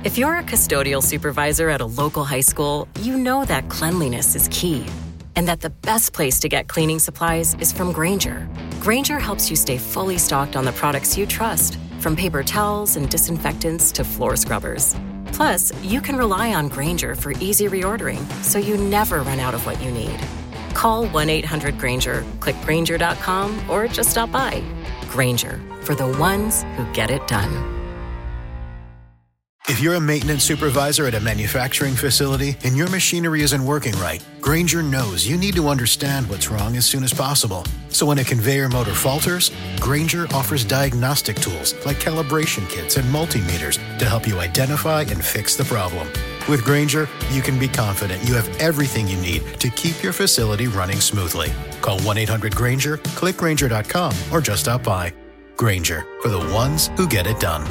If you're a custodial supervisor at a local high school, you know that cleanliness is key, and that the best place to get cleaning supplies is from Grainger. Grainger helps you stay fully stocked on the products you trust, from paper towels and disinfectants to floor scrubbers. Plus, you can rely on Grainger for easy reordering, so you never run out of what you need. Call 1-800-GRAINGER, click Grainger.com, or just stop by. Grainger, for the ones who get it done. If you're a maintenance supervisor at a manufacturing facility and your machinery isn't working right, Grainger knows you need to understand what's wrong as soon as possible. So when a conveyor motor falters, Grainger offers diagnostic tools like calibration kits and multimeters to help you identify and fix the problem. With Grainger, you can be confident you have everything you need to keep your facility running smoothly. Call 1-800-GRAINGER, click Grainger.com, or just stop by. Grainger, for the ones who get it done.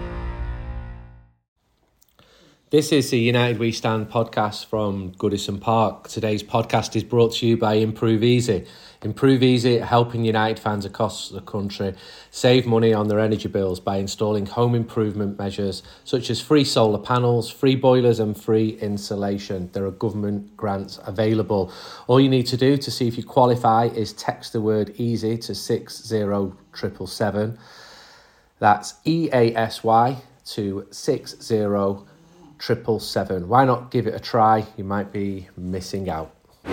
This is the United We Stand podcast from Goodison Park. Today's podcast is brought to you by Improve Easy. Improve Easy, helping United fans across the country save money on their energy bills by installing home improvement measures such as free solar panels, free boilers and free insulation. There are government grants available. All you need to do to see if you qualify is text the word EASY to 60777. That's EASY to 60777. Why not give it a try? You might be missing out.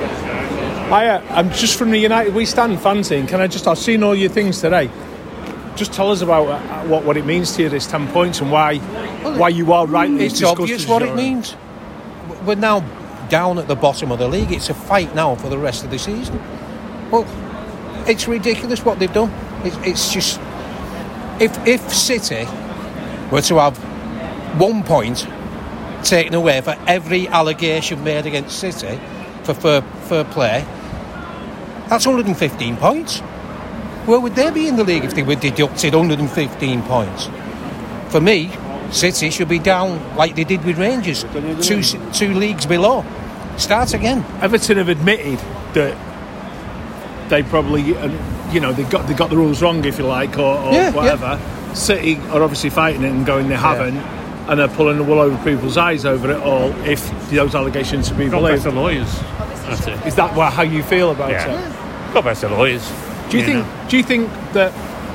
I'm just from the United We Stand fan team. I've seen all your things today. Just tell us about what it means to you, this 10 points, and why you are rightly It's obvious what it means. We're now down at the bottom of the league. It's a fight now for the rest of the season. Well, it's ridiculous what they've done. It's just... If City were to have 1 point taken away for every allegation made against City for fair play, that's 115 points. Where would they be in the league if they were deducted 115 points? For me, City should be down like they did with Rangers, two leagues below. Start again. Everton have admitted that they probably, they got the rules wrong, if you like, or whatever. Yeah. City are obviously fighting it and going they haven't. And they're pulling the wool over people's eyes over it all if those allegations are being believed. God bless the lawyers. That's it. Is that how you feel about it? God bless the lawyers. Do you think that,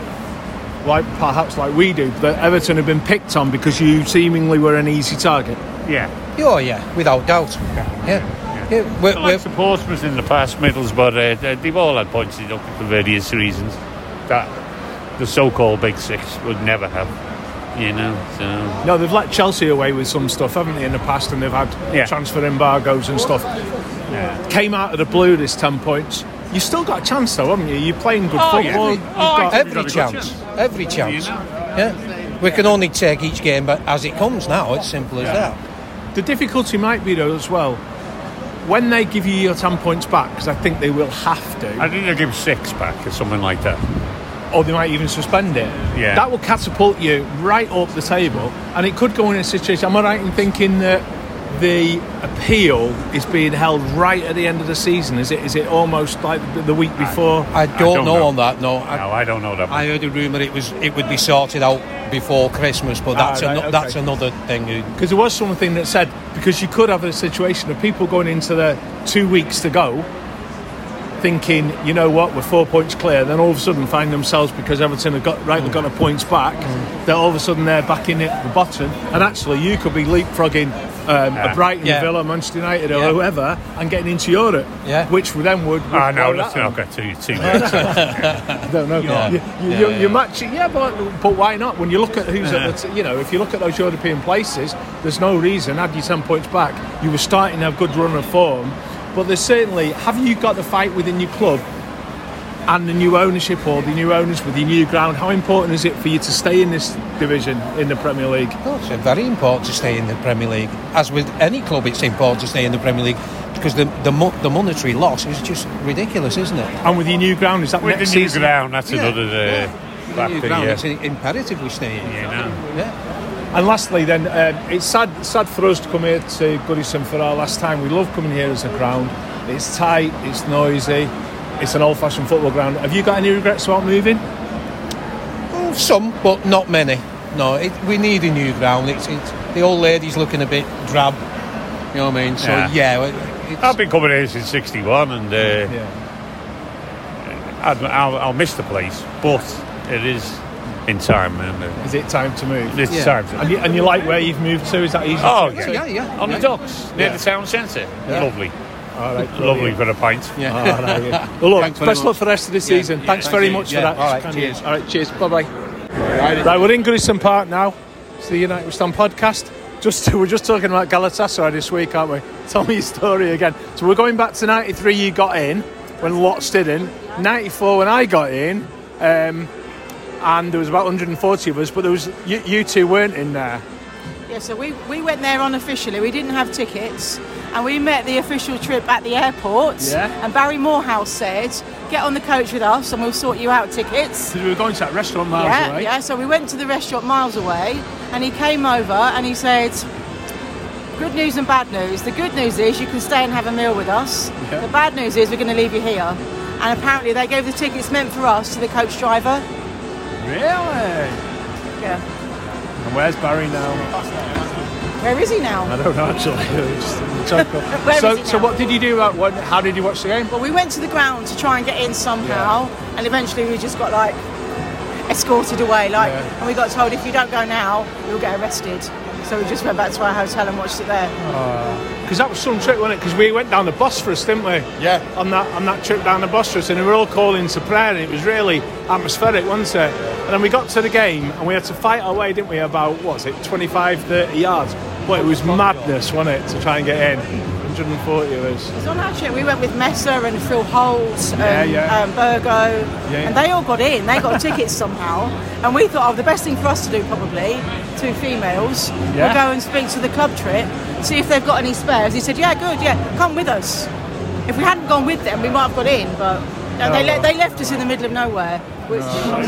perhaps like we do, that Everton have been picked on because you seemingly were an easy target? Yeah. Oh yeah, without doubt. Yeah. We're like Portsmouth in the past, Middlesbrough, they've all had points deducted for various reasons that the so-called Big Six would never have. So. No, they've let Chelsea away with some stuff, haven't they, in the past, and they've had transfer embargoes and stuff. Yeah. Came out of the blue, this 10 points. You've still got a chance, though, haven't you? You're playing good football. Every chance. Every chance. Yeah. We can only take each game but as it comes now. It's simple as that. The difficulty might be, though, as well, when they give you your 10 points back, because I think they will have to. I think they'll give 6 back or something like that. Or they might even suspend it. Yeah. That will catapult you right up the table, and it could go in a situation. Am I right in thinking that the appeal is being held right at the end of the season? Is it almost like the week before? I don't know on that. No, I don't know that. I heard a rumour it would be sorted out before Christmas, but that's another thing. Because there was something that said, because you could have a situation of people going into the 2 weeks to go, thinking, you know what, we're 4 points clear, then all of a sudden find themselves, because Everton have got the points back, that all of a sudden they're back in at the bottom, and actually you could be leapfrogging a Brighton, Villa, Manchester United or whoever, and getting into Europe, which then would... no, let's not get too much. I don't know. You're matching, but why not? When you look at who's at the if you look at those European places, there's no reason, had you 10 points back, you were starting to have a good run of form. But there's certainly, have you got the fight within your club and the new ownership or the new owners with your new ground? How important is it for you to stay in this division in the Premier League? Oh, it's very important to stay in the Premier League. As with any club, it's important to stay in the Premier League because the monetary loss is just ridiculous, isn't it? And with your new ground, is that with next the new season? Ground, that's another factor. The new ground, it's imperative we stay in. Yeah. And lastly then, it's sad for us to come here to Goodison for our last time. We love coming here as a ground. It's tight, it's noisy, it's an old-fashioned football ground. Have you got any regrets about moving? Some, but not many. No, we need a new ground. the old lady's looking a bit drab. You know what I mean? So I've been coming here since '61, and I'll miss the place, but it is in time, man. Is it time to move? It's time. And you like where you've moved to? Is that easy? Oh, yeah. On the docks, near the town centre. Yeah. Lovely. All right, Lovely for a pint. Yeah. All right, yeah. Well, look, best luck for the rest of the season. Thanks very much for that. All right, cheers. All right, cheers. Bye-bye. Right, we're in Goodison Park now. It's the United We Stand podcast. We're just talking about Galatasaray this week, aren't we? Tell me your story again. So we're going back to 93, you got in, when lots didn't. 94 when I got in, and there was about 140 of us, but there was you two weren't in there. Yeah, so we went there unofficially. We didn't have tickets, and we met the official trip at the airport. Yeah. And Barry Morehouse said, "Get on the coach with us, and we'll sort you out tickets." Because we were going to that restaurant miles away. Yeah. So we went to the restaurant miles away, and he came over and he said, "Good news and bad news. The good news is you can stay and have a meal with us. Yeah. The bad news is we're going to leave you here." And apparently they gave the tickets meant for us to the coach driver. Really? Yeah. And where's Barry now? Where is he now? I don't know actually. Where is he So now? what did you do? How did you watch the game? Well, we went to the ground to try and get in somehow, and eventually we just got escorted away. And we got told if you don't go now, you'll get arrested. So we just went back to our hotel and watched it there. Because that was some trip, wasn't it? Because we went down the Bosphorus, didn't we? Yeah. On that trip down the Bosphorus, and we were all calling to prayer, and it was really atmospheric, wasn't it? And then we got to the game, and we had to fight our way, didn't we? About 25, 30 yards. But it was madness, wasn't it, to try and get in? 140 of us. Because on our trip we went with Messer and Phil Holt and Burgo, and they all got in. They got tickets somehow, and we thought, the best thing for us to do probably, two females, we'll go and speak to the club trip, see if they've got any spares. He said, "Yeah, good, come with us." If we hadn't gone with them, we might have got in, but they left us in the middle of nowhere. Which,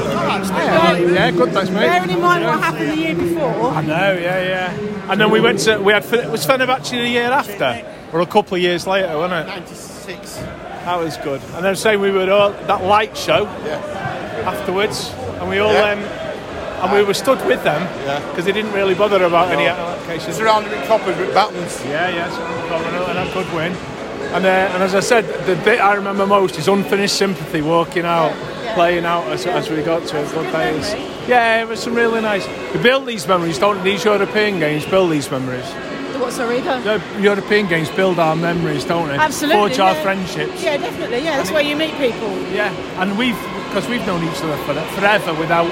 good, thanks, mate. Bearing in mind what happened the year before. I know, And then it was Fenerbahce the year after, or a couple of years later, wasn't it? 96. That was good. And then saying we were all that light show afterwards, and we all and we were stood with them because they didn't really bother about any allocations. Surrounded with coppers with battens. And a good win. And as I said, the bit I remember most is unfinished sympathy, walking out, playing out as we got to good days. Yeah, it was some really nice. We build these memories, don't these European games build these memories? What, sorry? The European games build our memories, don't they? Absolutely. Forge our friendships. Yeah, definitely. Yeah, that's where you meet people. Yeah, and because we've known each other forever without,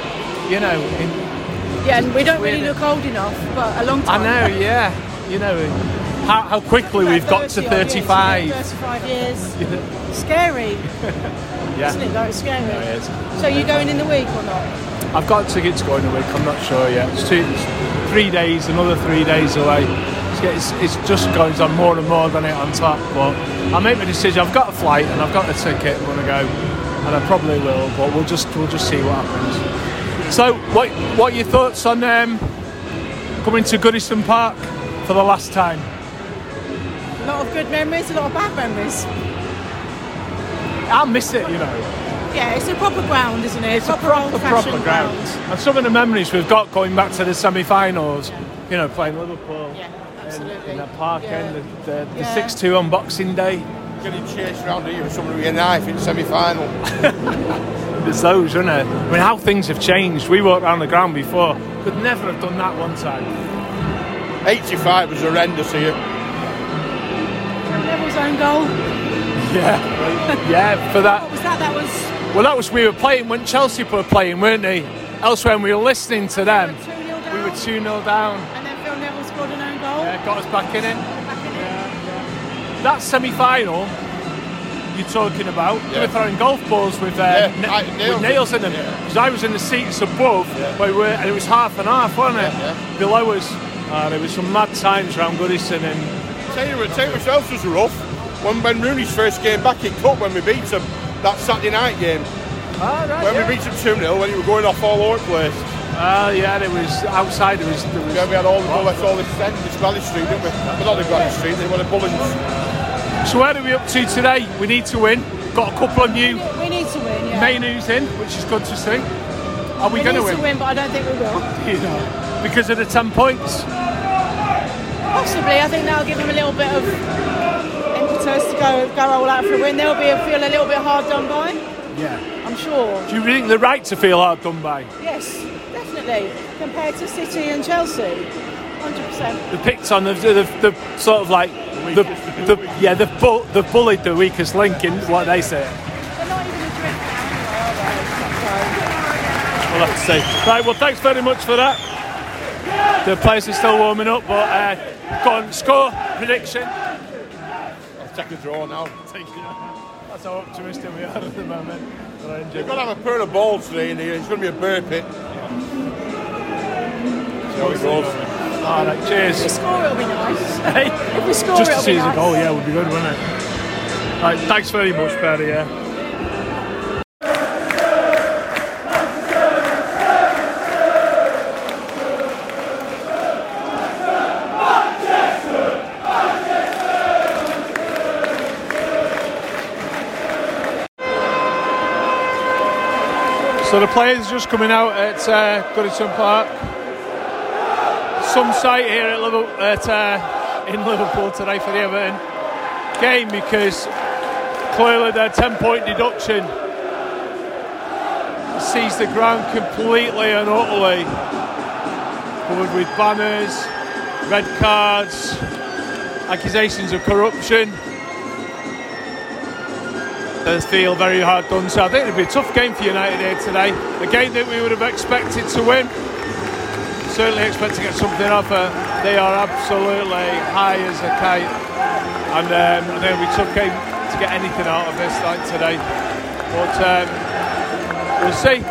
and we don't really look old enough, but a long time. I know, yeah. How quickly we've got to 35. Years, 35 years. Scary. Isn't it, though? It's scary. No, it is. So you going in the week or not? I've got tickets going a week, I'm not sure yet. It's 3 days, another 3 days away. It's just goes on more and more than it on top, but I'll make my decision. I've got a flight and I've got a ticket, I'm going to go, and I probably will, but we'll just see what happens. So, what are your thoughts on coming to Goodison Park for the last time? A lot of good memories, a lot of bad memories. I'll miss it, Yeah, it's a proper ground, isn't it? It's a proper ground. And some of the memories we've got going back to the semi-finals, playing Liverpool. Yeah, absolutely. In the park end, the 6-2 on Boxing Day. Getting chased around here with someone with a knife in semi-final. There's those, isn't it? I mean, how things have changed. We walked around the ground before. Could never have done that one time. 85 was horrendous here. Neville's own goal. Yeah, for that. What was that? That was we were playing when Chelsea were playing, weren't they? Elsewhere, when we were listening to them. We were 2-0 down. And then Phil Neville scored an own goal. Yeah, got us back in it. That semi-final you're talking about, they were throwing golf balls with nails in them. Because I was in the seats above, and it was half and half, wasn't it? Yeah. Below us. There was some mad times around Goodison. Tell you what else was rough. When Rooney's first game back in Cup, when we beat them, that Saturday night game. We beat them 2-0, when you were going off all over the place. There was outside. There was we had all this Valley Street, didn't we? But not the Valley Street, they were the Bullings. So where are we up to today? We need to win. Got a couple of new we need to win, menus in, which is good to see. Are we going to win? We need to win, but I don't think we will. Because of the 10 points? Possibly. I think that'll give them a little bit of impetus to go all out for a win. They'll feel a little bit hard done by. Yeah. I'm sure. Do you think they're right to feel hard done by? Yes, definitely. Compared to City and Chelsea, 100%. They picked on the sort of like they've bullied the weakest link in what they say. They're not even a drink now, We'll have to see. Right, well, thanks very much for that. The players are still warming up, but go on, score prediction. I'll take a draw now. That's how optimistic we are at the moment. You've got to have a pair of balls today in here. It's going to be a burr pit. See how it goes. All right, cheers. If we score, it'll be nice. Hey, if we score, just it'll to see be as nice. a goal, yeah, would be good, wouldn't it? Right, thanks very much, Perry. Yeah. So the players just coming out at Goodison Park. Some sight here at in Liverpool today for the Everton game, because clearly their 10-point deduction sees the ground completely and utterly covered with banners, red cards, accusations of corruption. They feel very hard done. So I think it'll be a tough game for United here today. A game that we would have expected to win. Certainly expect to get something off her. They are absolutely high as a kite, and I think it'll be a tough game to get anything out of this like today. But we'll see.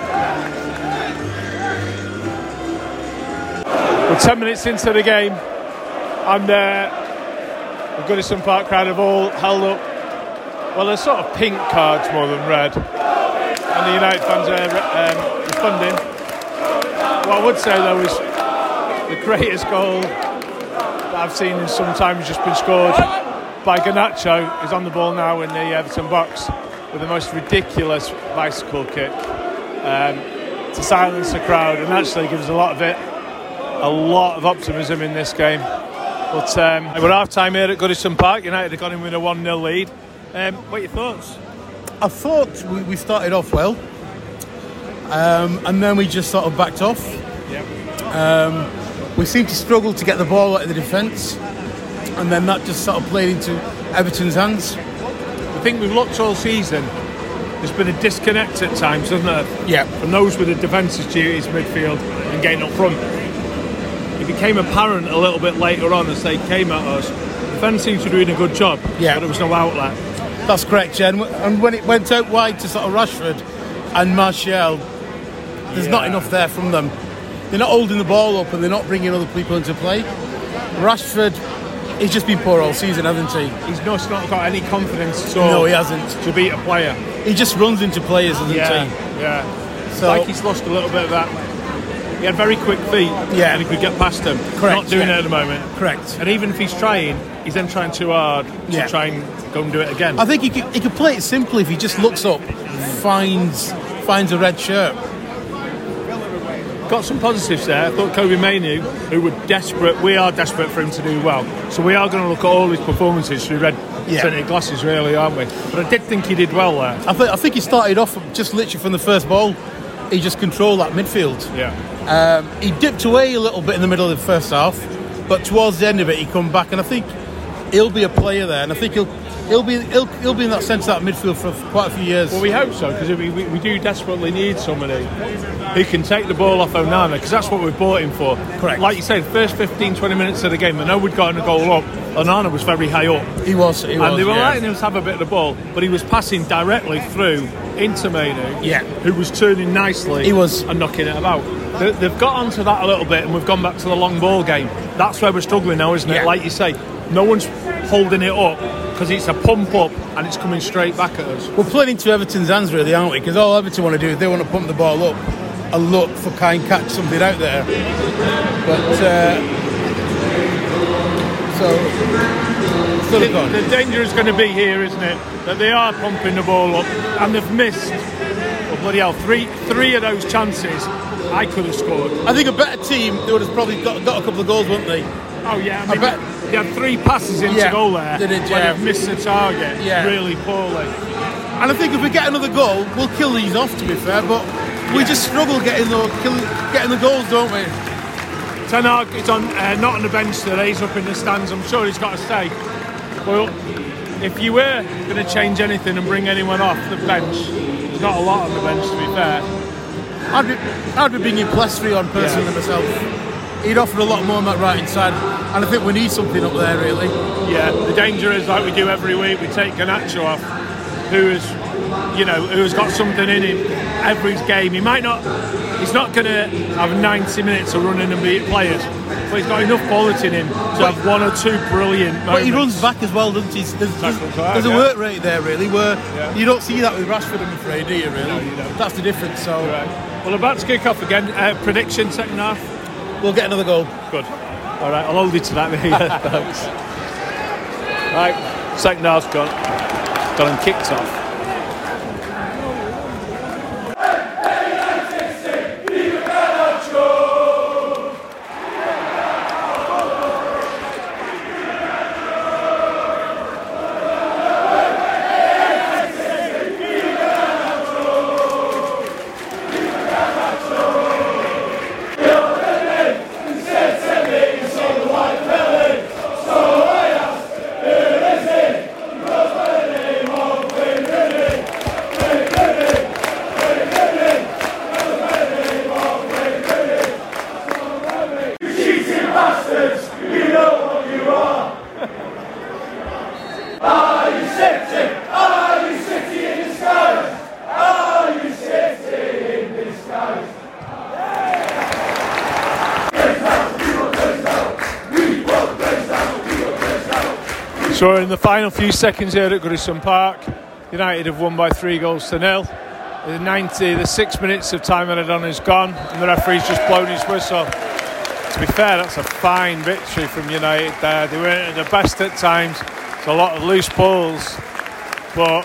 We're 10 minutes into the game, and the Goodison Park crowd have all held up. Well, they're sort of pink cards more than red, and the United fans are responding. What I would say though is the greatest goal that I've seen in some time has just been scored by Garnacho, who's on the ball now in the Everton box with the most ridiculous bicycle kick to silence the crowd, and actually gives a lot of optimism in this game. But we're half time here at Goodison Park. United have gone in with a 1-0 lead. What are your thoughts? I thought we started off well, and then we just sort of backed off. Yep. We seemed to struggle to get the ball out of the defence, and then that just sort of played into Everton's hands. I think we've looked all season. There's been a disconnect at times, hasn't there? Yeah. From those with the defensive duties, midfield, and getting up front. It became apparent a little bit later on as they came at us. The defence seemed to be doing a good job, but there was no outlet. That's correct, Jen. And when it went out wide to sort of Rashford and Martial, there's not enough there from them. They're not holding the ball up, and they're not bringing other people into play. Rashford, he's just been poor all season, hasn't he? He's not got any confidence at all. No, he hasn't. To beat a player. He just runs into players, doesn't he? Yeah. So, like he's lost a little bit of that. He had very quick feet, and he could get past them. Correct. Not doing it at the moment. Correct. And even if he's trying, he's then trying too hard to try and go and do it again. I think he could play it simply if he just looks up, finds a red shirt. Got some positives there. I thought Kobe Mainoo, who were desperate, we are desperate for him to do well. So we are going to look at all his performances through red tinted glasses, really, aren't we? But I did think he did well there. I think he started off just literally from the first ball. He just controlled that midfield. Yeah. He dipped away a little bit in the middle of the first half, but towards the end of it, he come back, and I think he'll be a player there, and I think he'll be in that centre of that midfield for quite a few years. Well, we hope so, because we do desperately need somebody who can take the ball off Onana, because that's what we've bought him for. Correct. Like you said, first 15-20 minutes of the game, I know we'd gotten a goal up. Onana was very high up. He was. And they were letting him have a bit of the ball, but he was passing directly through into Mainoo, who was turning nicely and knocking it about. They've got onto that a little bit, and we've gone back to the long ball game. That's where we're struggling now, isn't it? Like you say, no one's holding it up, because it's a pump up and it's coming straight back at us. We're playing into Everton's hands, really, aren't we? Because all Everton want to do is they want to pump the ball up and look for catch something out there. But the danger is going to be here, isn't it? That they are pumping the ball up, and they've missed. Oh, bloody hell! Three of those chances I could have scored. I think a better team, they would have probably got a couple of goals, wouldn't they? Oh yeah, I bet he had 3 passes into goal there. Did it, when he missed the target really poorly. And I think if we get another goal, we'll kill these off, to be fair, but we just struggle getting the goals, don't we? Ten Hag is not on the bench today, he's up in the stands. I'm sure he's got to stay. Well, if you were going to change anything and bring anyone off the bench, there's not a lot on the bench, to be fair. I'd be bringing Plestre on personally myself. He'd offer a lot more on that right hand side, and I think we need something up there, really. Yeah, the danger is, like we do every week, we take Garnacho off, who's got something in him every game. He's not going to have 90 minutes of running and beat players, but he's got enough quality in him to have 1 or 2 brilliant moments. But he runs back as well, doesn't he? There's a work rate there, really, where you don't see that with Rashford, I'm afraid, do you, really? No, you don't. That's the difference. So, well, about to kick off again. Prediction, second half? We'll get another goal. Good. All right, I'll hold you to that. Thanks. Right, second half's gone and kicked off. So in the final few seconds here at Goodison Park, United have won by 3-0. The 6 minutes of time added on is gone, and the referee's just blown his whistle. To be fair, that's a fine victory from United there. They weren't at their best at times. There's a lot of loose balls, but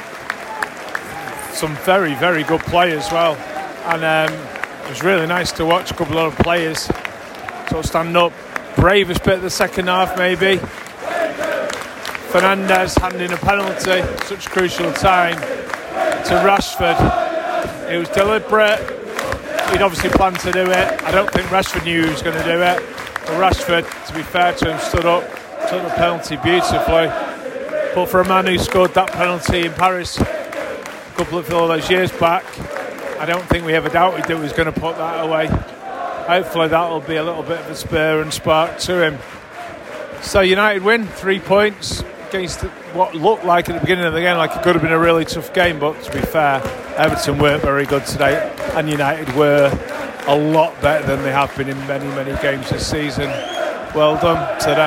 some very, very good play as well. And it was really nice to watch a couple of players sort of stand up. Bravest bit of the second half, maybe. Fernandes handing a penalty, such a crucial time, to Rashford. It was deliberate. He'd obviously planned to do it. I don't think Rashford knew he was going to do it. But Rashford, to be fair to him, stood up, took the penalty beautifully. But for a man who scored that penalty in Paris a couple of those years back, I don't think we ever doubted that he was going to put that away. Hopefully that'll be a little bit of a spur and spark to him. So United win, 3 points against what looked like at the beginning of the game like it could have been a really tough game, but to be fair, Everton weren't very good today, and United were a lot better than they have been in many, many games this season. Well done to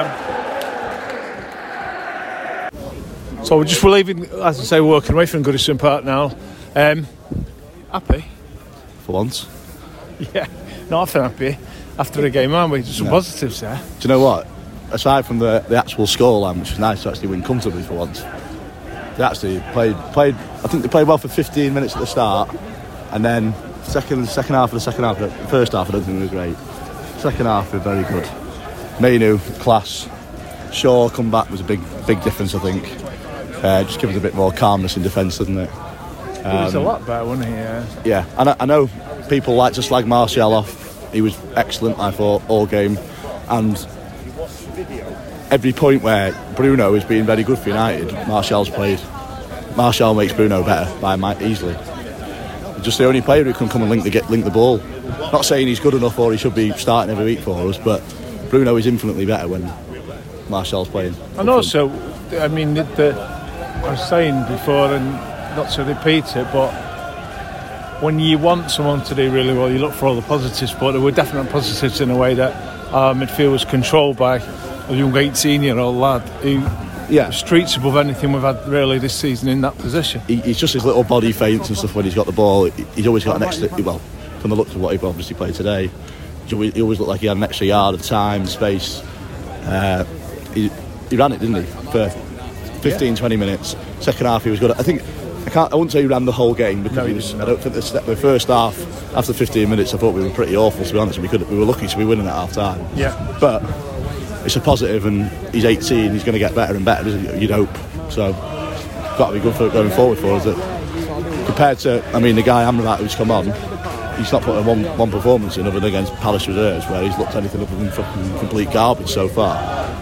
them. So we're leaving, as I say, walking away from Goodison Park now. Happy? For once. Yeah, not often happy after a game, aren't we? Just some positives there. Do you know what? Aside from the actual scoreline, which was nice to actually win comfortably for once, they actually played. I think they played well for 15 minutes at the start, and then second half of the second half. The first half I don't think they were great. Second half they were very good. Mainu, class. Shaw come back was a big difference, I think. Just gives us a bit more calmness in defence, doesn't it? He was a lot better, wasn't he? Yeah, and I know people like to slag Martial off. He was excellent, I thought, all game, and every point where Bruno is being very good for United, Martial's played. Martial makes Bruno better by easily. He's just the only player who can come and link the ball. Not saying he's good enough or he should be starting every week for us, but Bruno is infinitely better when Martial's playing. And also, I mean, I was saying before, and not to repeat it, but when you want someone to do really well, you look for all the positives, but there were definite positives in a way that our midfield was controlled by a young 18-year-old lad who streets above anything we've had really this season in that position. He's just his little body feints and stuff when he's got the ball. He's always got an extra, well, from the looks of what he obviously played today, he always looked like he had an extra yard of time, space. He ran it, didn't he, for 15-20 minutes. Second half he was good. I wouldn't say he ran the whole game because I don't think the first half, after 15 minutes, I thought we were pretty awful, to be honest. We were lucky to be winning at half time. Yeah. But it's a positive, and he's 18. He's going to get better and better, you'd hope. So it's got to be good for going forward for us. Compared to, the guy Amrabat who's come on, he's not put one performance in other than against Palace Reserves, where he's looked anything other than fucking complete garbage so far.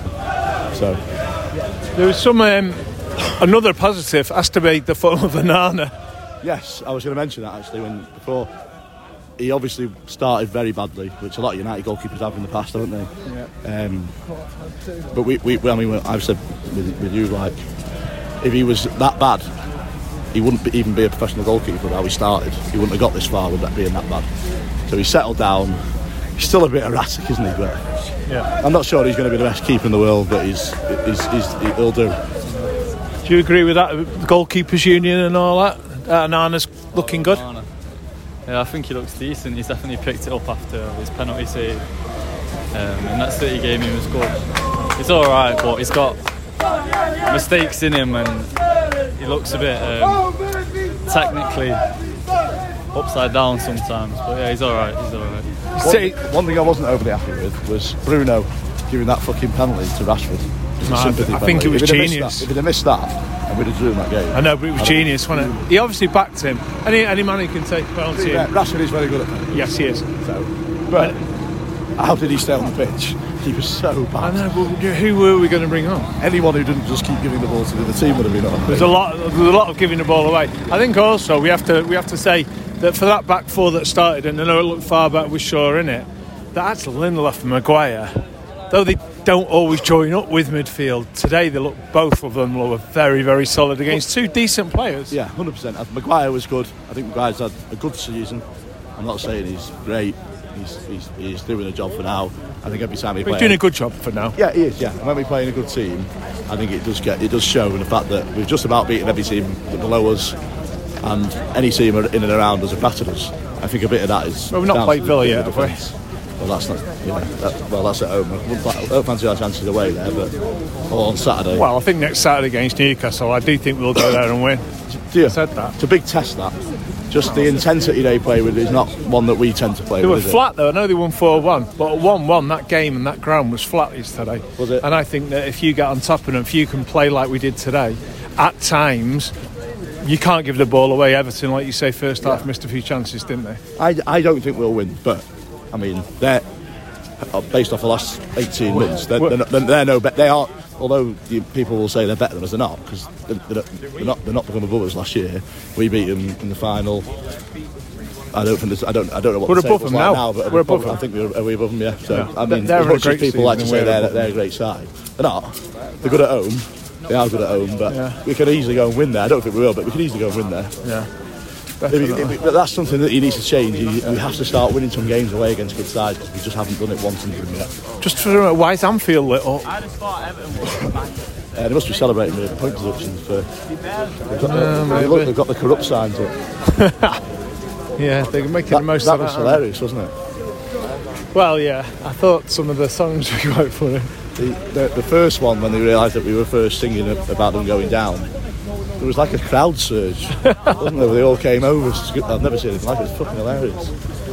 So there was some another positive has to be the form of Onana. Yes, I was going to mention that actually before. He obviously started very badly, which a lot of United goalkeepers have in the past, haven't they? Yeah. But I've said with you, like, if he was that bad, he wouldn't even be a professional goalkeeper. How he started, he wouldn't have got this far with that being that bad. So he settled down. He's still a bit erratic, isn't he? But yeah, I'm not sure he's going to be the best keeper in the world, but he'll do. Do you agree with that? The goalkeepers union and all that. Nana's looking good. Yeah, I think he looks decent. He's definitely picked it up after his penalty save. And that City game, he was good. He's all right, but he's got mistakes in him, and he looks a bit technically upside down sometimes. But yeah, he's all right. One thing I wasn't overly happy with was Bruno giving that fucking penalty to Rashford. I think it was genius. If he'd have missed that, and we'd have driven that game. I know, but it was genius, wasn't it? He obviously backed him. Any man who can take a penalty. Yeah, Rashford is very good at that. Yes, he is. But how did he stay on the pitch? He was so bad. I know, but who were we going to bring on? Anyone who didn't just keep giving the ball to the team would have been on. There's a lot of giving the ball away. I think also we have to say that for that back four that started, and I know it looked far back with Shaw in it, that actually Lindelof and Maguire, though they don't always join up with midfield, today both of them were very, very solid against two decent players. Yeah, 100%. Maguire was good. I think Maguire's had a good season. I'm not saying he's great. He's doing a job for now. I think every time he plays, he's doing a good job for now. Yeah, he is. Yeah, and when we play in a good team, I think it does show in the fact that we've just about beaten every team below us, and any team in and around us have battered us. I think a bit of that is. Well, we've not played Villa yet, have we? Well, that's not. That's at home. I don't fancy our chances away there, but on Saturday. Well, I think next Saturday against Newcastle, I do think we'll go there and win. Do you? I said that. It's a big test, that. Just the intensity they play with is not one that we tend to play with. They were flat though. I know they won 4-1, but 1-1 that game and that ground was flat yesterday. Was it? And I think that if you get on top of them, if you can play like we did today, at times you can't give the ball away. Everton, like you say, first half missed a few chances, didn't they? I don't think we'll win, but they're based off the last 18 months. They're no better. They are. Although people will say they're better than us, they're not, because they're not become above us last year. We beat them in the final. I don't know what we're above them now. But we're above them. I think we're above them. Yeah. So yeah. As much as people like to say they're a great side, they're not. They're good at home. They are good at home, but we could easily go and win there. I don't think we will, but we could easily go and win there. Yeah. But that's something that he needs to change. We have to start winning some games away against good sides, because we just haven't done it once in them yet. Just for why is Anfield lit up? They must be celebrating the point deductions for. They've got the corrupt signs up. Yeah, they're making the most of that. That was hilarious, wasn't it? Well, yeah, I thought some of the songs were quite funny. The first one, when they realised that we were first singing about them going down, there was like a crowd surge, wasn't there? They all came over. I've never seen anything like it. It's fucking hilarious.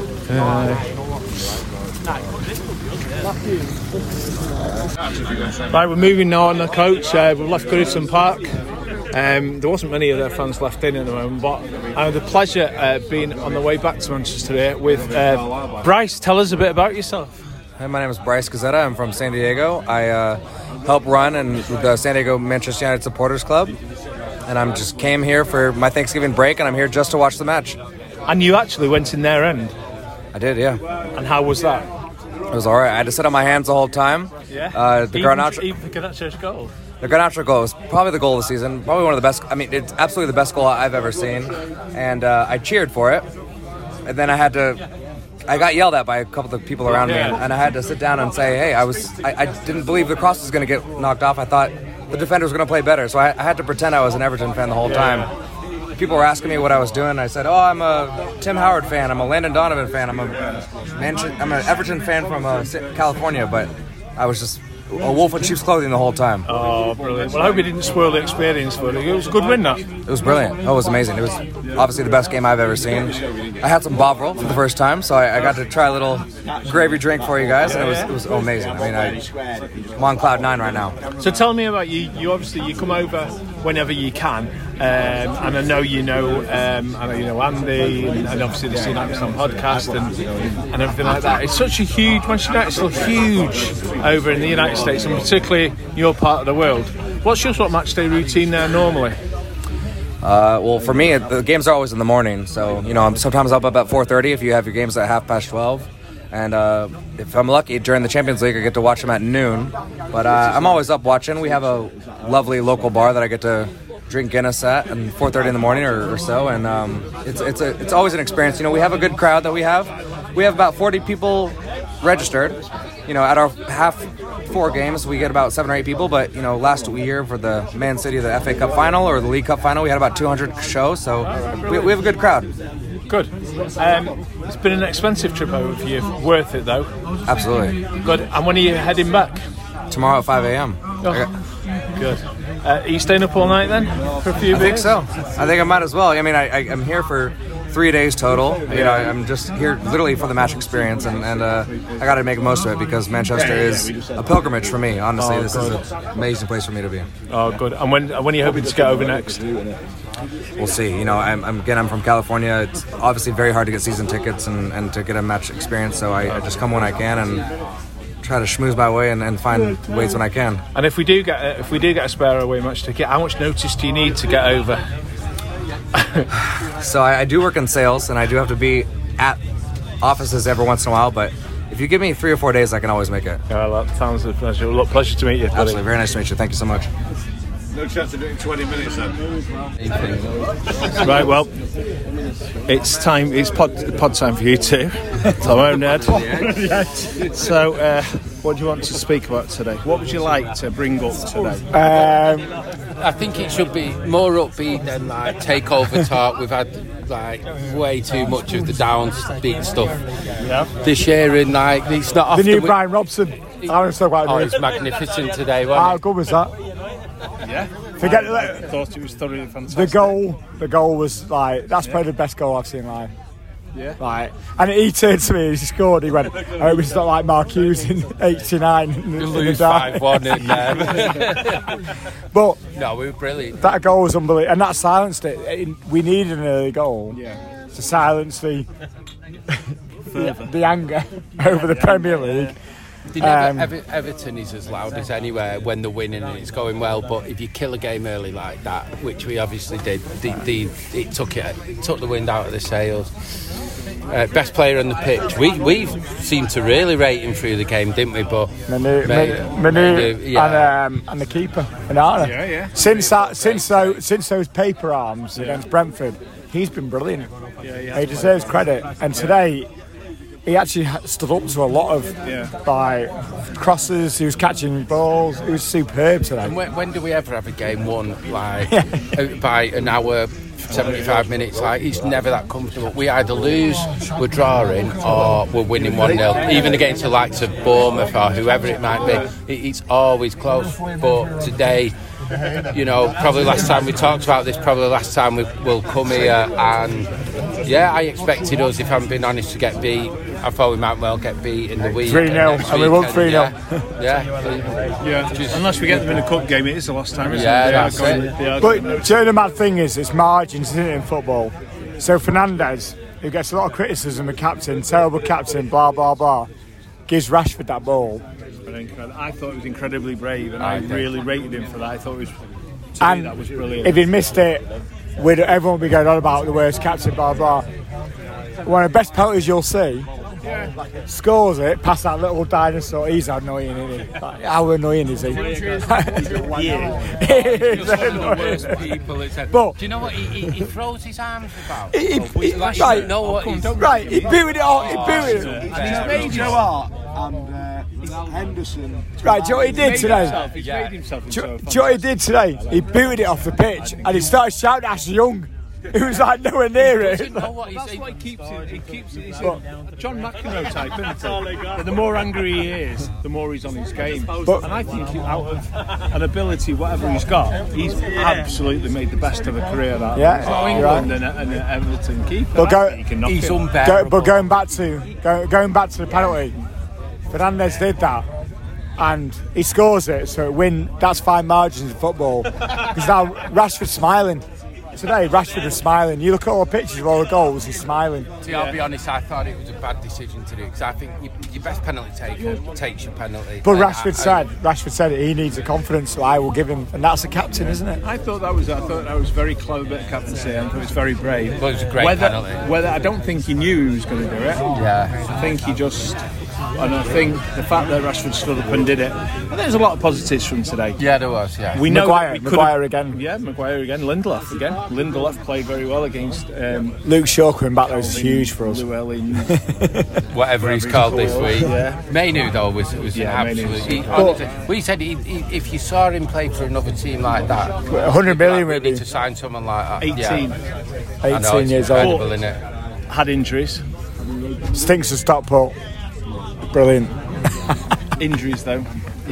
Right, we're moving now on the coach. We've left Goodison Park. There wasn't many of their fans left in at the moment, but I had the pleasure being on the way back to Manchester here with Bryce. Tell us a bit about yourself. Hey, my name is Bryce Gazzetta. I'm from San Diego. I help run the San Diego Manchester United Supporters Club. And I just came here for my Thanksgiving break, and I'm here just to watch the match. And you actually went in their end? I did, yeah. And how was that? It was all right. I had to sit on my hands the whole time. Yeah? Even the Garnacho's goal? The Garnacho goal was probably the goal of the season. Probably one of the best. It's absolutely the best goal I've ever seen. And I cheered for it. And then I got yelled at by a couple of people around me. And I had to sit down and say, hey, I didn't believe the cross was going to get knocked off. I thought the defender was going to play better. So I had to pretend I was an Everton fan the whole time. People were asking me what I was doing. I said, I'm a Tim Howard fan. I'm a Landon Donovan fan. I'm an Everton fan from California. But I was just a wolf in sheep's clothing the whole time. Oh, brilliant. Well, I hope it didn't spoil the experience for you. It was a good win, that. It was brilliant. Oh, it was amazing. It was obviously the best game I've ever seen. I had some Bovril for the first time, so I got to try a little gravy drink for you guys, and it was amazing. I mean, I'm on cloud 9 right now. So tell me about you. You obviously you come over whenever you can, and I know you know Andy, and obviously the United on podcast and everything like that. It's such a huge Manchester United, still huge over in the United States, and particularly your part of the world. What's your sort of match day routine there normally? Well, for me, the games are always in the morning, so I'm sometimes up about 4:30 if you have your games at 12:30. And if I'm lucky, during the Champions League, I get to watch them at noon. But I'm always up watching. We have a lovely local bar that I get to drink Guinness at 4:30 in the morning or so. And it's always an experience. We have a good crowd that we have. We have about 40 people registered. At our half 4 games, we get about 7 or 8 people. But, last year for the Man City, the FA Cup final or the League Cup final, we had about 200 shows. So we have a good crowd. Good. It's been an expensive trip over for you. Worth it, though? Absolutely. Good. And when are you heading back? Tomorrow at 5 a.m. Oh, good. Are you staying up all night then for a few beers? I think so. I think I might as well. I mean, I'm here for 3 days total. I'm just here literally for the match experience, and I got to make the most of it because Manchester is a pilgrimage for me. Honestly, this is an amazing place for me to be. Oh, good. And when are you hoping to get over next? We'll see. I'm from California. It's obviously very hard to get season tickets and to get a match experience. So I just come when I can and try to schmooze my way and find ways when I can. And if we do get a spare away match ticket, how much notice do you need to get over? So I do work in sales, and I do have to be at offices every once in a while. But if you give me 3 or 4 days, I can always make it. Yeah, that sounds a pleasure. Look, pleasure to meet you. Absolutely, very nice to meet you. Thank you so much. No chance of doing 20 minutes then. Right, well, it's time. It's pod time for you too. Hello, Ned. So, what do you want to speak about today? What would you like to bring up today? I think it should be more upbeat than like takeover talk. We've had like way too much of the downbeat stuff this year, and like it's not often. The new Brian Robson. I was so glad. It's magnificent today. How good was that? Yeah. Forget that. I thought it was thoroughly fantastic. The goal was like that's probably the best goal I've seen live. Yeah. Like, and he turned to me, he scored. He went, "Oh, it was not like Mark Hughes in '89." You lose 5-1 in there. But no, we were brilliant. That goal was unbelievable, and that silenced it. We needed an early goal to silence the anger over the Premier League. Everton is as loud as anywhere when they're winning and it's going well, but if you kill a game early like that, which we obviously did, it took the wind out of the sails. Best player on the pitch. We seemed to really rate him through the game, didn't we? But Manu and the keeper, Onana. Yeah. Since those paper arms against Brentford, he's been brilliant. He deserves credit. And today, he actually stood up to a lot of crosses. He was catching balls. He was superb today. And when do we ever have a game won by an hour, 75 minutes? Like, it's never that comfortable. We either lose, we're drawing, or we're winning 1-0. Even against the likes of Bournemouth or whoever it might be, it's always close. But today, probably last time we talked about this, probably the last time we'll come here, and I expected us, if I'm being honest, to get beat. I thought we might well get beat in the week. 3-0, and we won 3-0. Yeah. Unless we get them in a cup game, it is the last time, isn't it? That's it. But the mad thing is, it's margins, isn't it, in football? So Fernandes, who gets a lot of criticism, the captain, terrible captain, blah, blah, blah, gives Rashford that ball. I thought it was incredibly brave, and I really rated him for that. I thought it was, that was brilliant. If he missed it, everyone would be going on about the worst captain, blah, blah. One of the best penalties you'll see, scores it past that little dinosaur. He's annoying, isn't he? Like, how annoying is he? He's But do you know what? He throws his arms about. He booted it off. He booted it. And he's made Joe Hart and Henderson. Right, do you know what he did today? Do you know what he did today? He booted it off the pitch and he started shouting at Ashley Young. He was like nowhere near it. That's why he keeps it. He's a John McEnroe type, isn't he? But the more angry he is, the more he's on his game. And I think out of an ability, whatever he's got, he's absolutely made the best of a career out of England and Everton keeper. But he's unbearable. But going back to the penalty, Fernandes did that. And he scores it, so it win. That's fine margins in football. Because now Rashford's smiling. Today, Rashford was smiling. You look at all the pictures of all the goals, he's smiling. See, I'll be honest, I thought it was a bad decision to do, because I think your best penalty taker takes your penalty. But Rashford said he needs the confidence, so I will give him, and that's the captain, isn't it? I thought that was very clever bit of captaincy. I thought it was very brave. But it was a great penalty. I don't think he knew he was going to do it. Yeah. I think he just... And I think the fact that Rashford stood up and did it, and there's a lot of positives from today. Yeah, there was. Yeah, we know Maguire again. Yeah, Maguire again. Lindelof again. Lindelof played very well against Luke Shaw coming back. That was huge for us. Llewellyn, whatever he's called this week. Yeah. Mainu though was an absolute. We said if you saw him play for another team like that, 100 million would need to sign someone like that. 18 years old. Isn't it? Had injuries. Stinks of Stockport. Brilliant. Injuries though,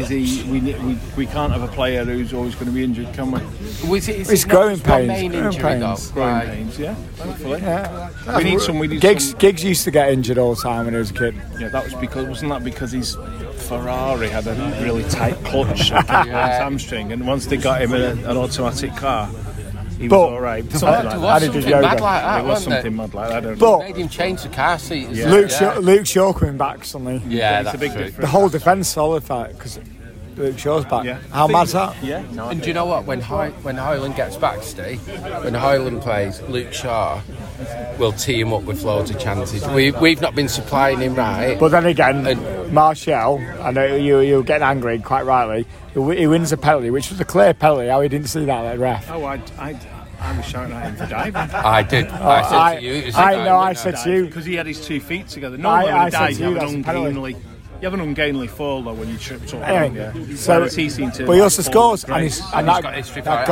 we can't have a player who's always going to be injured, can we? It's growing pains. Growing pains, yeah. Hopefully. Yeah. We need some. Giggs used to get injured all the time when he was a kid. Yeah, that was because his Ferrari had a really tight clutch on his hamstring, and once they got him in an automatic car, he was all right. Something mad like that. It was something mad like that. But made him change the car seat. Luke Shaw coming back suddenly. Yeah, that's a big difference. The whole defence solidified because Luke Shaw's back. Yeah. How mad's that? Yeah. And do you know what? When Højlund gets back, Steve, when Højlund plays, Luke Shaw will tee him up with loads of chances. We've not been supplying him right. But then again, Martial, I know you're getting angry, quite rightly. He wins a penalty, which was a clear penalty. How he didn't see that at the ref. Oh, I was shouting at him for diving. I did. I said to you. I said to you because he had his 2 feet together. Normally when he dives, you have an ungainly fall though when you tripped up. Anyway, but he also scores, and that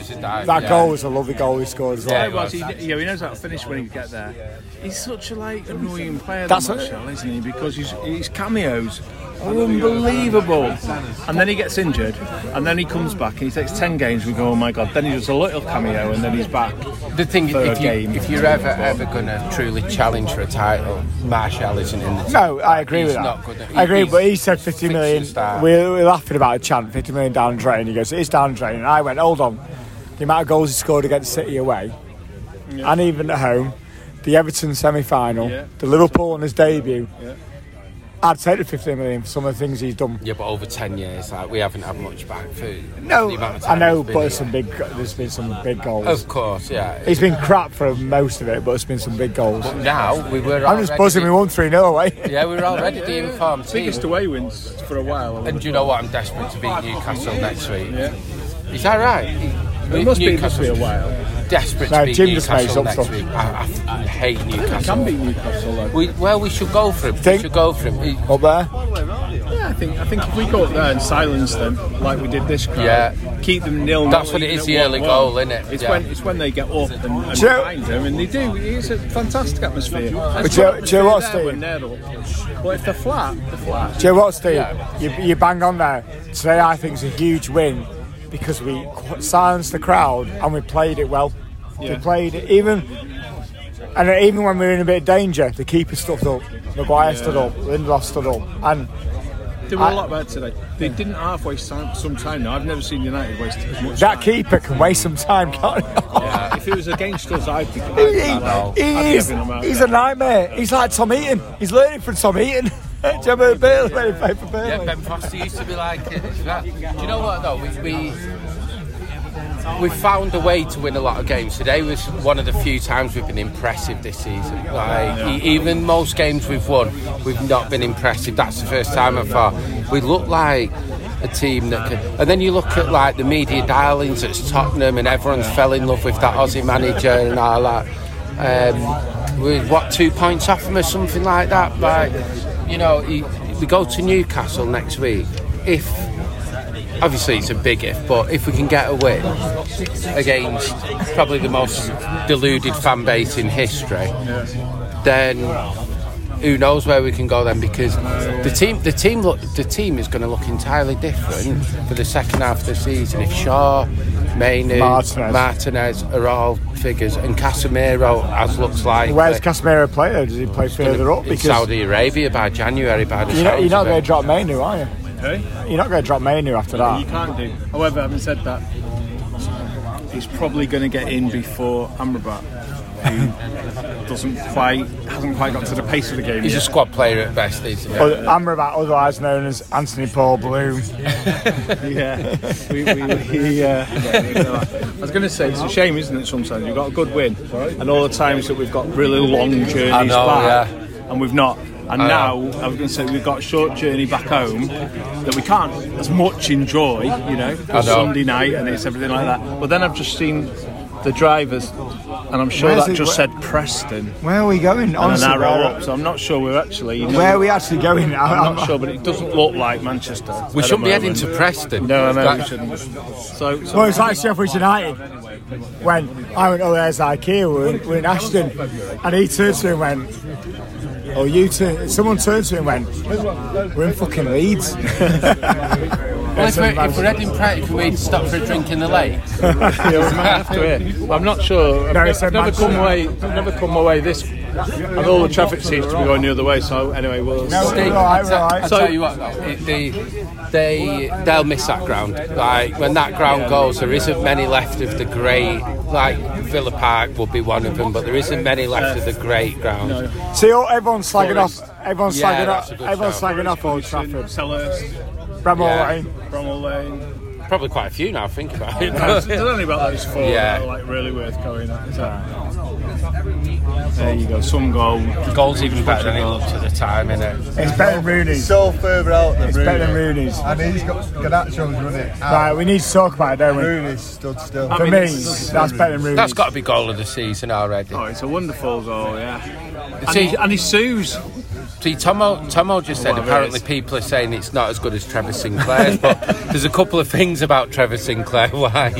goal was a lovely goal he scored as well. Yeah, he knows how to finish when he gets there. He's such a annoying player, Martial, isn't he? Because his cameos are unbelievable. And then he gets injured, and then he comes back and he takes 10 games. We go, oh my god! Then he does a little cameo, and then he's back. The thing, if you're ever going to truly challenge for a title, Martial isn't in the team. No, I agree with that. I agree, but he said 50 million. We're laughing about a chant, 50 million down the drain. He goes, it's down the drain. And I went, hold on. The amount of goals he scored against City away, and even at home, the Everton semi-final, the Liverpool on his debut. I'd take the 15 million for some of the things he's done. Yeah, but over 10 years, we haven't had much back for the amount of time. I know, but there's been some big goals. Of course, yeah. He's been crap for most of it, but there's been some big goals. But now, I'm just buzzing, we won 3-0 away. Yeah, we were already the informed team. Biggest away wins for a while. And do you know what? I'm desperate to beat Newcastle next week. Yeah. Is that right? It must be a while. Desperate to beat Newcastle next week. I hate Newcastle. Can beat Newcastle though. We should go for him. We should go for him. Up there? Yeah, I think if we go up there and silence them like we did this crowd, keep them 0-0. That's what it is, the early goal, isn't it? It's when they get up and behind them, and they do. It's a fantastic atmosphere. But do you know what, Steve? But if they're flat, they're flat. Do you know what, Steve? You bang on there. Today I think it's a huge win because we silenced the crowd and we played it well. We played it even when we were in a bit of danger, the keeper stood up, Maguire stood up, Lindelof stood up, and they were a lot better today. They didn't half waste some time. Now I've never seen United waste as much that time. Keeper can waste some time, can't he? Yeah, if it was against us, I'd be he's a nightmare. He's like Tom Heaton. He's learning from Tom Heaton. Do you remember Burnley when he played for Burnley? Yeah, Ben Foster used to be like that. Do you know what though? We've found a way to win a lot of games. Today was one of the few times we've been impressive this season. Even most games we've won, we've not been impressive. That's the first time I thought we look like a team that can. And then you look at like the media darlings at Tottenham, and everyone's fell in love with that Aussie manager and all that. We're 2 points off them or something like that. Like, we go to Newcastle next week. If obviously it's a big if, but if we can get a win against probably the most deluded fan base in history, then who knows where we can go then, because the team is going to look entirely different for the second half of the season if Shaw, Mainu, Martinez are all figures, and Casemiro looks like. Where's Casemiro play? Does he play further up? In Saudi Arabia by January. You're not going to drop Mainu, are you? Hey? You're not going to drop Mainu after that. You can't do. However, having said that, he's probably going to get in before Amrabat, who hasn't quite got to the pace of the game. He's a squad player at best, isn't he? Amrabat, otherwise known as Anthony Paul Bloom. Yeah. I was going to say, it's a shame, isn't it, sometimes you've got a good win, and all the times that we've got really long journeys back, and we've not. And now, I was going to say, we've got a short journey back home that we can't as much enjoy, Sunday night and it's everything like that. But then I've just seen the drivers, and I'm sure that just said Preston. Where are we going? Honestly, an arrow up, so I'm not sure we're actually... Where are we actually going? I'm not sure, but it doesn't look like Manchester. We shouldn't be heading to Preston. No, we shouldn't. Well, it's like Sheffield United. When I went, there's IKEA, we're in Ashton, and he turned to me and went, someone turned to me and went, we're in fucking Leeds. Well, if we're heading Preston, can we stop for a drink in the lake? We might have to. I'm not sure. I've never come away this. And all the traffic seems to be going the other way. So anyway, we'll. I'll tell you what, they'll miss that ground. Like when that ground goes, there isn't many left of the great. Like Villa Park will be one of them, but there isn't many left of the great ground. See, everyone's slagging off. Everyone's slagging off Old Trafford. Selhurst. Bramall Lane. Probably quite a few now. Think about it. There's only about those four that are like really worth going at. There you go. Some goals even better than it looked at the time, innit? It's better than Rooney's. So further out than Rooney's. It's better than Rooney's. And he's got Garnacho's running. Right, we need to talk about it, don't we? Rooney's stood still. For me, that's better than Rooney's. That's got to be goal of the season already. Oh, it's a wonderful goal, yeah. And he sues. See, Tomo just said apparently people are saying it's not as good as Trevor Sinclair's, but there's a couple of things about Trevor Sinclair why.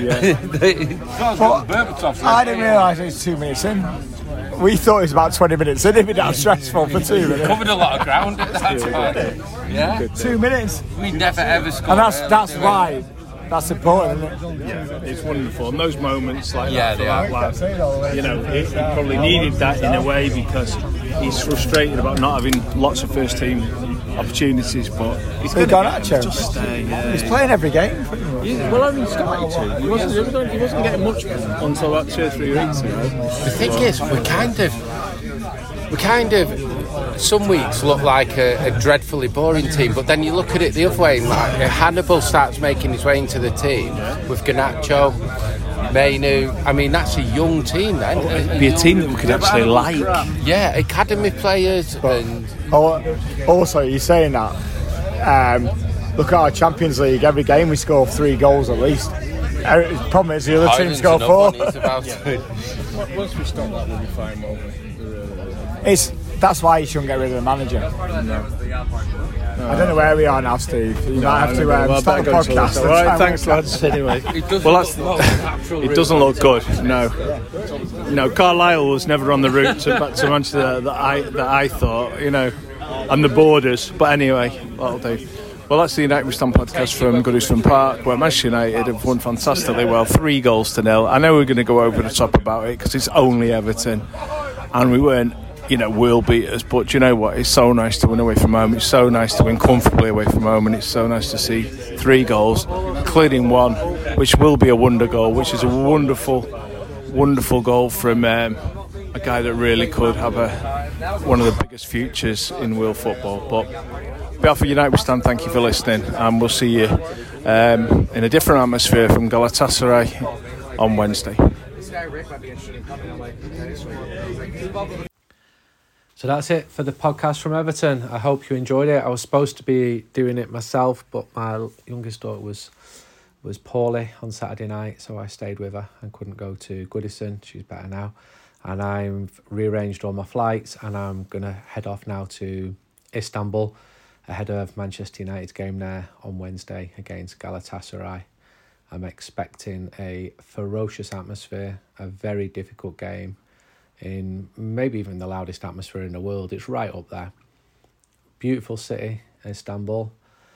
I didn't realise it was 2 minutes in. We thought it was about 20 minutes in. It'd be that stressful for 2 minutes. Covered a lot of ground at that time. Yeah, 2 minutes. We never ever scored. And that's why. That's important, isn't it? Yeah, it's wonderful. And those moments like that for that lad, he probably needed that in a way because he's frustrated about not having lots of first team opportunities, but he's just stay. He's playing every game. Yeah, well, he started to. He wasn't getting much until about 2 or 3 weeks ago. The thing is, we kind of some weeks look like a dreadfully boring team, but then you look at it the other way, and like Hannibal starts making his way into the team with Garnacho, Mainu. I mean, that's a young team then. It'd be a team that we could actually like. Yeah, academy players. And also, you're saying that. Look at our Champions League. Every game we score 3 goals at least. The problem is the other team score 4. Once we stop that, we'll be fine, won't we? That's why you shouldn't get rid of the manager. No. I don't know where we are now, Steve. You might have to start the podcast. All right, thanks, lads. Anyway, it doesn't look good. No, Carlisle was never on the route back to Manchester that I thought. And the borders. But anyway, that'll do. Well, that's the United We Stand podcast from Goodison Park, where Manchester United have won fantastically well, 3-0. I know we're going to go over the top about it because it's only Everton, and we weren't, world beaters. But you know what? It's so nice to win away from home. It's so nice to win comfortably away from home, and it's so nice to see 3 goals, including one, which will be a wonder goal, which is a wonderful, wonderful goal from a guy that really could have one of the biggest futures in world football. But on behalf of United We Stand, thank you for listening, and we'll see you in a different atmosphere from Galatasaray on Wednesday. So that's it for the podcast from Everton. I hope you enjoyed it. I was supposed to be doing it myself, but my youngest daughter was poorly on Saturday night, so I stayed with her and couldn't go to Goodison. She's better now. And I've rearranged all my flights, and I'm going to head off now to Istanbul ahead of Manchester United's game there on Wednesday against Galatasaray. I'm expecting a ferocious atmosphere, a very difficult game in maybe even the loudest atmosphere in the world. It's right up there. Beautiful city, Istanbul.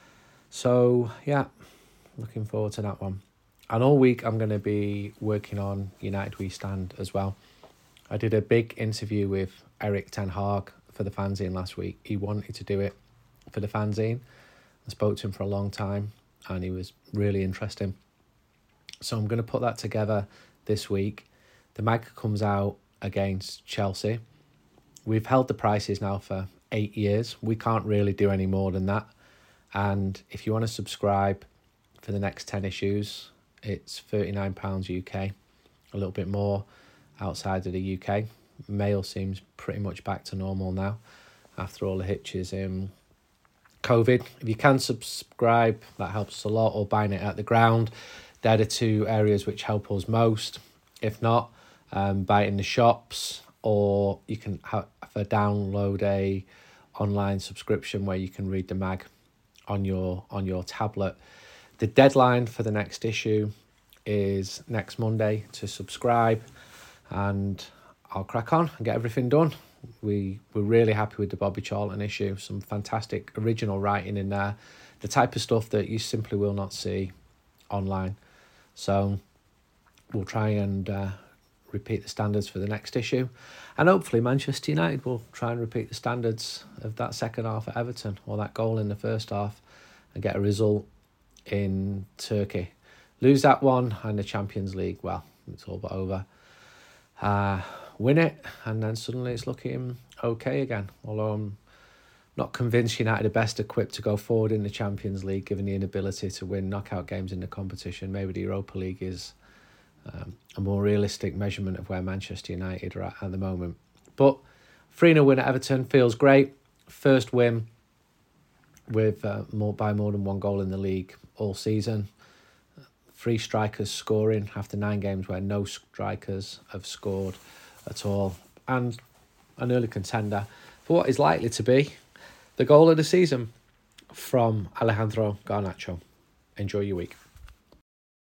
So, yeah, looking forward to that one. And all week I'm going to be working on United We Stand as well. I did a big interview with Erik ten Hag for the fanzine last week. He wanted to do it for the fanzine. I spoke to him for a long time and he was really interesting. So I'm going to put that together this week. The mag comes out against Chelsea. We've held the prices now for 8 years. We can't really do any more than that. And if you want to subscribe for the next 10 issues, it's £39 UK, a little bit more outside of the UK. Mail seems pretty much back to normal now after all the hitches in COVID. If you can subscribe, that helps us a lot, or buying it at the ground. They're the two areas which help us most. If not, buy it in the shops, or you can download a online subscription where you can read the mag on your tablet. The deadline for the next issue is next Monday to subscribe, and I'll crack on and get everything done. We're really happy with the Bobby Charlton issue. Some fantastic original writing in there, the type of stuff that you simply will not see online. So we'll try and repeat the standards for the next issue, and hopefully Manchester United will try and repeat the standards of that second half at Everton, or that goal in the first half, and get a result in Turkey. Lose that one and the Champions League, well, it's all but over. Win it, and then suddenly it's looking okay again. Although I'm not convinced United are best equipped to go forward in the Champions League, given the inability to win knockout games in the competition. Maybe the Europa League is a more realistic measurement of where Manchester United are at the moment. But 3-0 win at Everton feels great. First win with by more than one goal in the league all season. 3 strikers scoring after 9 games where no strikers have scored at all. And an early contender for what is likely to be the goal of the season from Alejandro Garnacho. Enjoy your week.